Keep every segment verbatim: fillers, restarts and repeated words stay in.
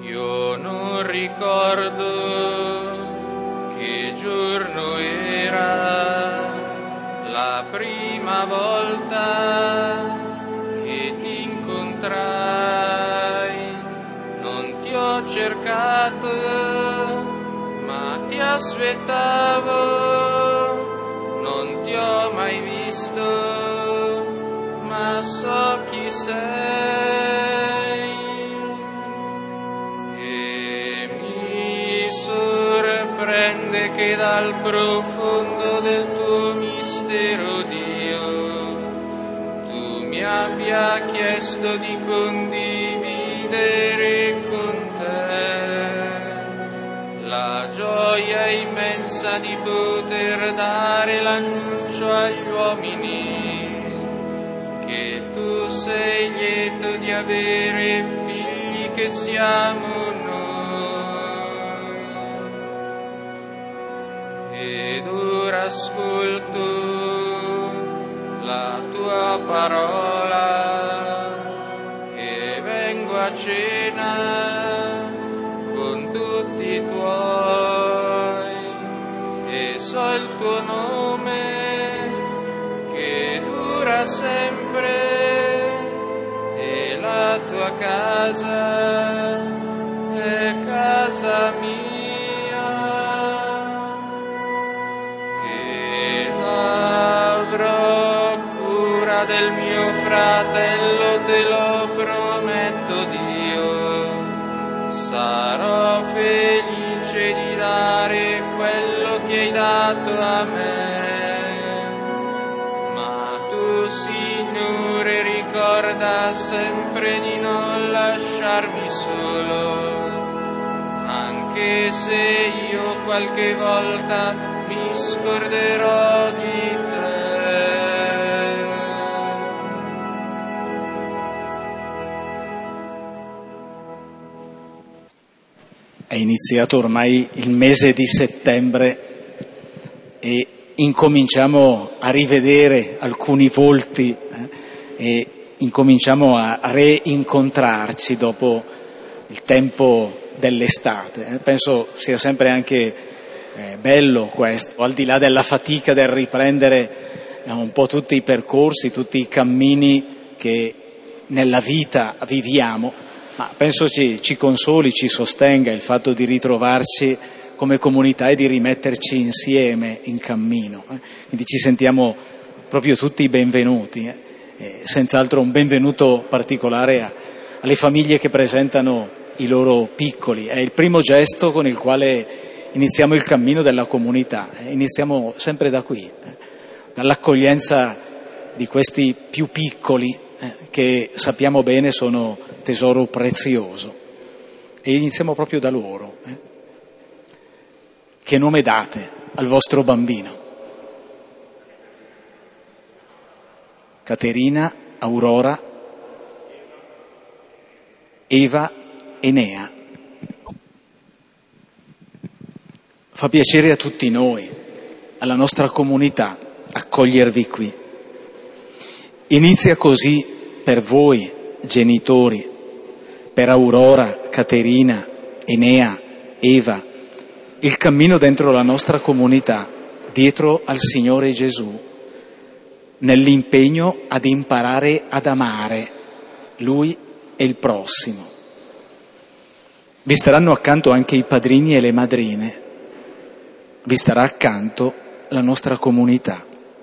Io non ricordo che giorno era la prima volta che ti incontrai. Non ti ho cercato, ma ti aspettavo. Non ti ho mai visto, ma so chi sei. E mi sorprende che dal profondo del tuo mistero, Dio, tu mi abbia chiesto di condividere con te la gioia immensa di poter dare l'annuncio agli uomini che tu sei lieto di avere figli che siamo noi. Ed ora ascolto la tua parola e vengo a cena con tutti i tuoi e so il tuo nome che dura sempre e la tua casa è casa mia e avrò cura del mio fratello, te lo prometto, Dio. Sarò felice di dare quello che hai dato a me, ma tu, Signore, ricorda sempre di non lasciarmi solo, anche se io qualche volta mi scorderò di te. È iniziato ormai il mese di settembre e incominciamo a rivedere alcuni volti eh, e incominciamo a reincontrarci dopo il tempo dell'estate. Eh, penso sia sempre anche eh, bello questo, al di là della fatica del riprendere eh, un po' tutti i percorsi, tutti i cammini che nella vita viviamo. Ma penso ci, ci consoli, ci sostenga il fatto di ritrovarci come comunità e di rimetterci insieme in cammino. Eh. Quindi ci sentiamo proprio tutti benvenuti, eh. Eh, senz'altro un benvenuto particolare a, alle famiglie che presentano i loro piccoli. È il primo gesto con il quale iniziamo il cammino della comunità. Eh. Iniziamo sempre da qui, eh. dall'accoglienza di questi più piccoli, eh, che sappiamo bene sono tesoro prezioso, e iniziamo proprio da loro. Eh. Che nome date al vostro bambino? Caterina, Aurora, Eva, Enea. Fa piacere a tutti noi, alla nostra comunità, accogliervi qui. Inizia così per voi, genitori, per Aurora, Caterina, Enea, Eva, il cammino dentro la nostra comunità, dietro al Signore Gesù, nell'impegno ad imparare ad amare Lui e il prossimo. Vi staranno accanto anche i padrini e le madrine, vi starà accanto la nostra comunità.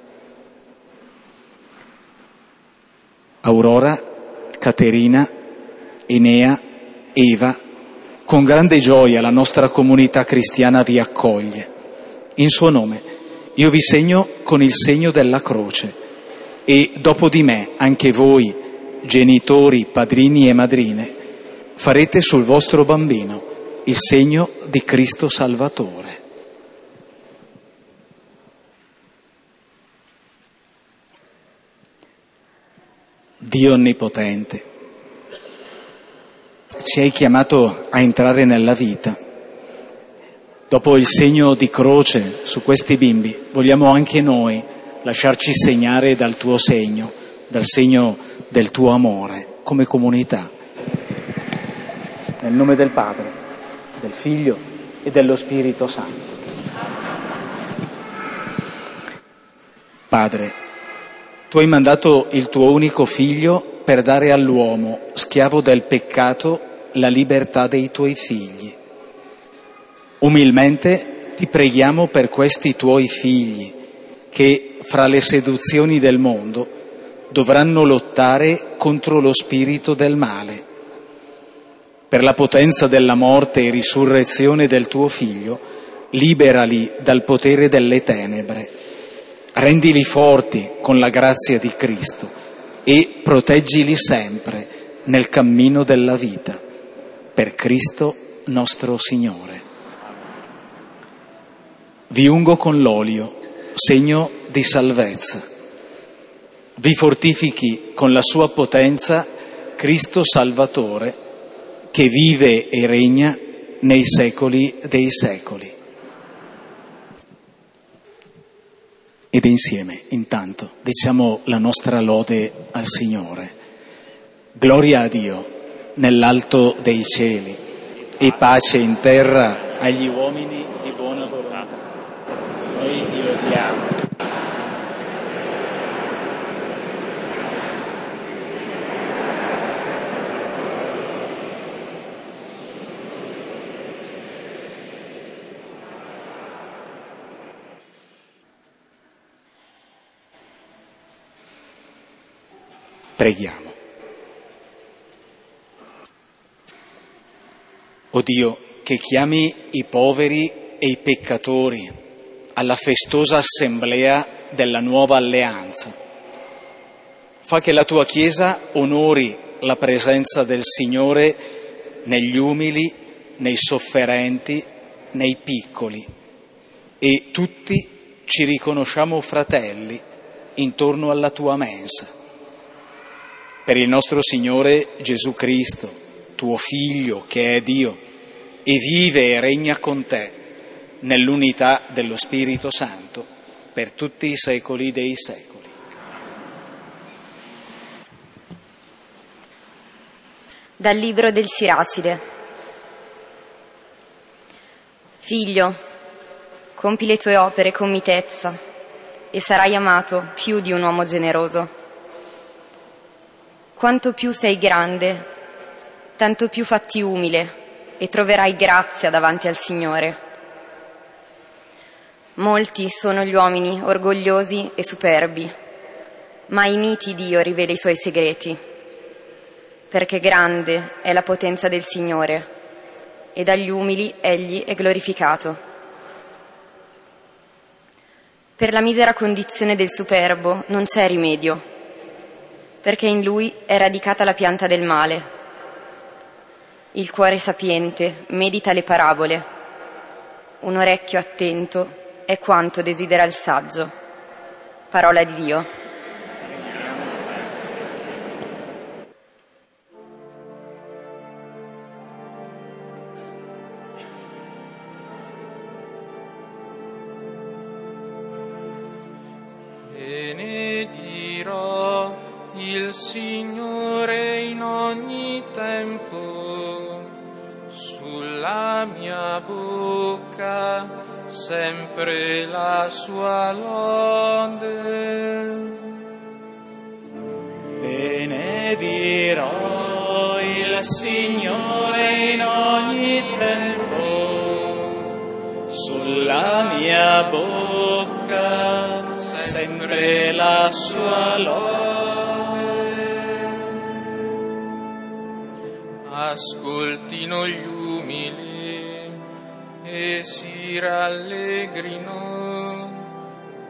Aurora, Caterina, Enea, Eva, con grande gioia la nostra comunità cristiana vi accoglie. In suo nome io vi segno con il segno della croce e dopo di me anche voi, genitori, padrini e madrine, farete sul vostro bambino il segno di Cristo Salvatore. Dio Onnipotente, ci hai chiamato a entrare nella vita. Dopo il segno di croce su questi bimbi, vogliamo anche noi lasciarci segnare dal tuo segno, dal segno del tuo amore, come comunità. Nel nome del Padre, del Figlio e dello Spirito Santo. Padre, tu hai mandato il tuo unico Figlio per dare all'uomo, schiavo del peccato, la libertà dei tuoi figli. Umilmente ti preghiamo per questi tuoi figli che, fra le seduzioni del mondo, dovranno lottare contro lo spirito del male. Per la potenza della morte e risurrezione del tuo Figlio, liberali dal potere delle tenebre. Rendili forti con la grazia di Cristo e proteggili sempre nel cammino della vita. Per Cristo nostro Signore. Vi ungo con l'olio, segno di salvezza. Vi fortifichi con la sua potenza Cristo Salvatore, che vive e regna nei secoli dei secoli. Ed insieme, intanto, diciamo la nostra lode al Signore. Gloria a Dio nell'alto dei cieli e pace in terra agli uomini di buona volontà. Noi ti lodiamo. Preghiamo. O Dio, che chiami i poveri e i peccatori alla festosa assemblea della nuova alleanza, fa che la tua Chiesa onori la presenza del Signore negli umili, nei sofferenti, nei piccoli, e tutti ci riconosciamo fratelli intorno alla tua mensa. Per il nostro Signore Gesù Cristo, tuo Figlio che è Dio e vive e regna con te nell'unità dello Spirito Santo per tutti i secoli dei secoli. Dal libro del Siracide. Figlio, compi le tue opere con mitezza e sarai amato più di un uomo generoso. Quanto più sei grande, tanto più fatti umile e troverai grazia davanti al Signore. Molti sono gli uomini orgogliosi e superbi, ma ai miti Dio rivela i suoi segreti, perché grande è la potenza del Signore e dagli umili egli è glorificato. Per la misera condizione del superbo non c'è rimedio, perché in lui è radicata la pianta del male. Il cuore sapiente medita le parabole, un orecchio attento è quanto desidera il saggio. Parola di Dio. Benedirò il Signore in ogni tempo, sulla mia bocca sempre la sua lode. Benedirò il Signore in ogni tempo, sulla mia bocca sempre la sua lode. Ascoltino gli umili e si rallegrino,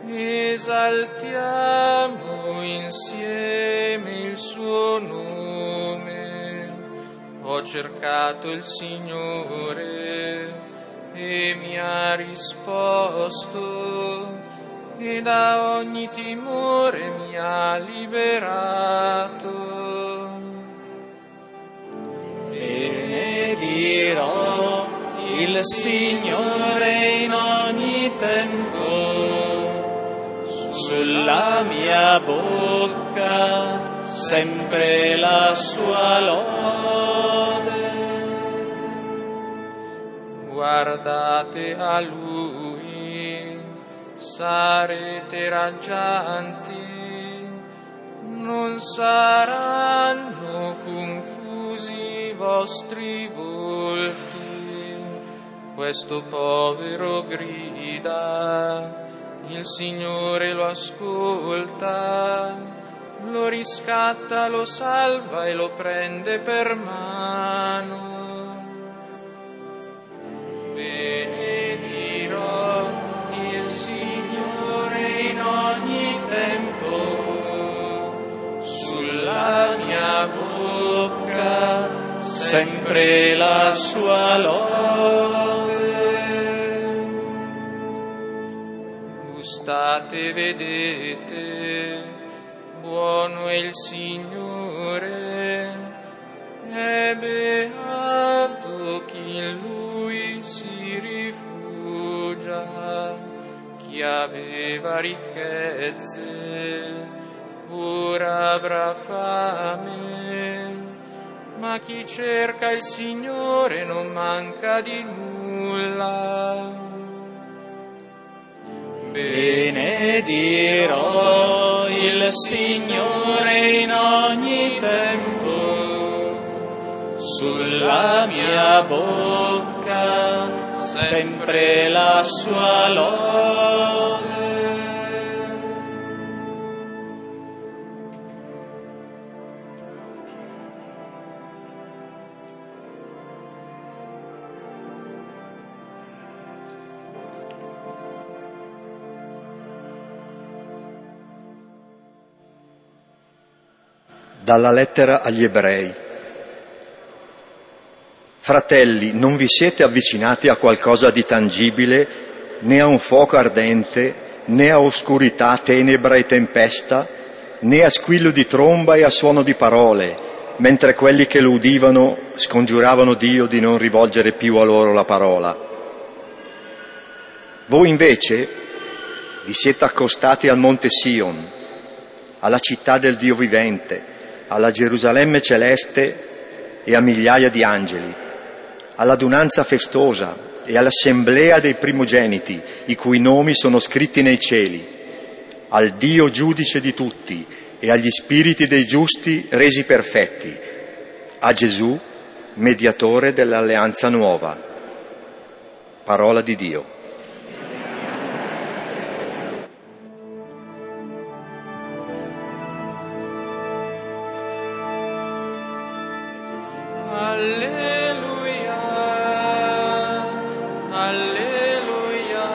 esaltiamo insieme il suo nome. Ho cercato il Signore e mi ha risposto, e da ogni timore mi ha liberato. Benedirò il Signore in ogni tempo, sulla mia bocca sempre la sua lode. guardate a Lui, sarete raggianti, non saranno confusi i vostri volti. Questo povero grida, il Signore lo ascolta, lo riscatta, lo salva e lo prende per mano. Benedirò il Signore in ogni tempo, sulla mia bocca sempre la sua lode. Gustate, vedete, buono è il Signore, è beato chi in Lui si rifugia. Chi aveva ricchezze ora avrà fame, ma chi cerca il Signore non manca di nulla. Benedirò il Signore in ogni tempo, sulla mia bocca sempre la sua lode. Dalla lettera agli Ebrei. Fratelli, non vi siete avvicinati a qualcosa di tangibile, né a un fuoco ardente, né a oscurità, tenebra e tempesta, né a squillo di tromba e a suono di parole, mentre quelli che lo udivano scongiuravano Dio di non rivolgere più a loro la parola. Voi invece vi siete accostati al monte Sion, alla città del Dio vivente, alla Gerusalemme celeste e a migliaia di angeli, all'adunanza festosa e all'assemblea dei primogeniti, i cui nomi sono scritti nei cieli, al Dio giudice di tutti e agli spiriti dei giusti resi perfetti, a Gesù, mediatore dell'alleanza nuova. Parola di Dio. Alleluia, alleluia,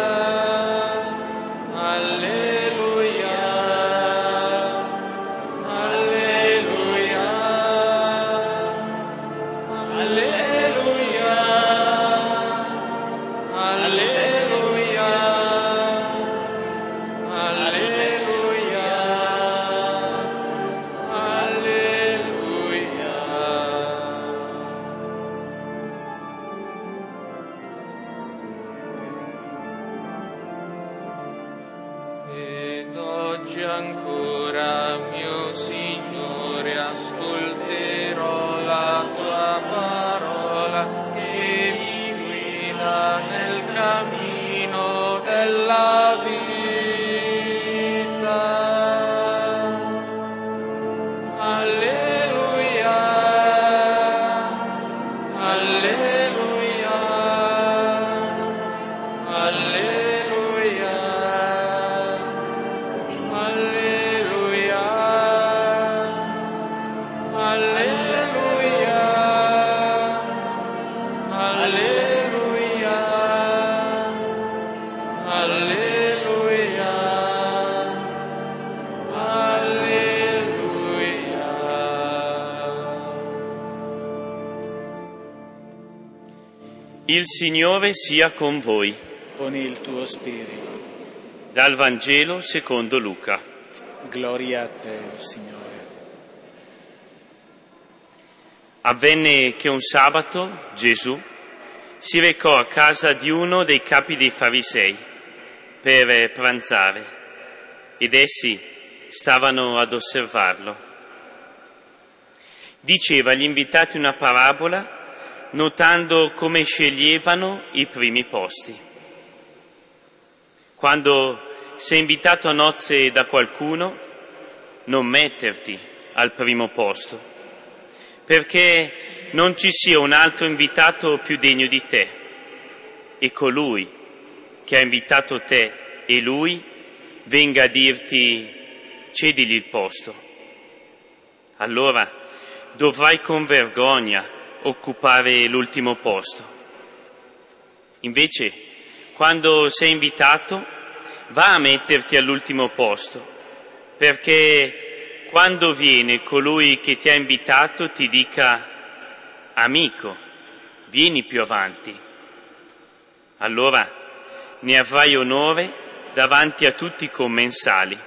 alleluia, alleluia, alleluia, alleluia, alleluia, alleluia. Ed oggi ancora, mio Signore, ascolterò la tua parola che mi guida nel cammino della vita. Alleluia, alleluia, alleluia. Alleluia, alleluia, alleluia, alleluia, alleluia. Il Signore sia con voi. Con il tuo spirito. Dal Vangelo secondo Luca. Gloria a te, Signore. Avvenne che un sabato Gesù si recò a casa di uno dei capi dei Farisei per pranzare ed essi stavano ad osservarlo. Diceva agli invitati una parabola notando come sceglievano i primi posti. Quando sei invitato a nozze da qualcuno, non metterti al primo posto, perché non ci sia un altro invitato più degno di te, e colui che ha invitato te e lui venga a dirti cedigli il posto. Allora dovrai con vergogna occupare l'ultimo posto. Invece, quando sei invitato, va a metterti all'ultimo posto, perché quando viene colui che ti ha invitato ti dica: amico, vieni più avanti. Allora ne avrai onore davanti a tutti i commensali,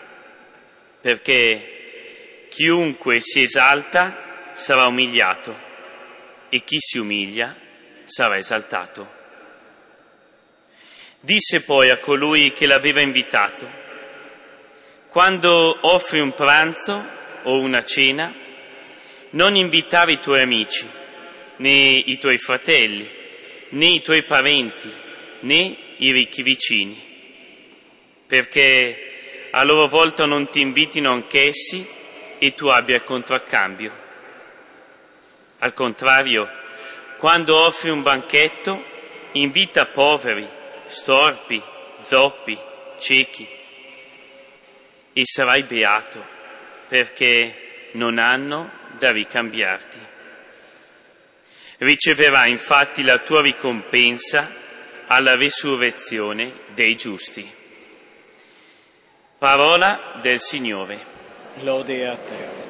perché chiunque si esalta sarà umiliato e chi si umilia sarà esaltato. Disse poi a colui che l'aveva invitato: quando offri un pranzo o una cena, non invitare i tuoi amici, né i tuoi fratelli, né i tuoi parenti, né i ricchi vicini, perché a loro volta non ti invitino anch'essi e tu abbia il contraccambio. Al contrario, quando offri un banchetto, invita poveri, storpi, zoppi, ciechi, e sarai beato, perché non hanno da ricambiarti. Riceverai infatti la tua ricompensa alla resurrezione dei giusti. Parola del Signore. Lode a te.